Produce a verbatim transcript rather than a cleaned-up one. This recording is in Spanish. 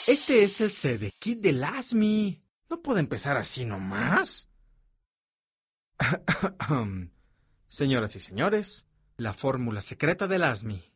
Este es el C D Kit del A S M I. ¿No puede empezar así nomás? Señoras y señores, la fórmula secreta del A S M I.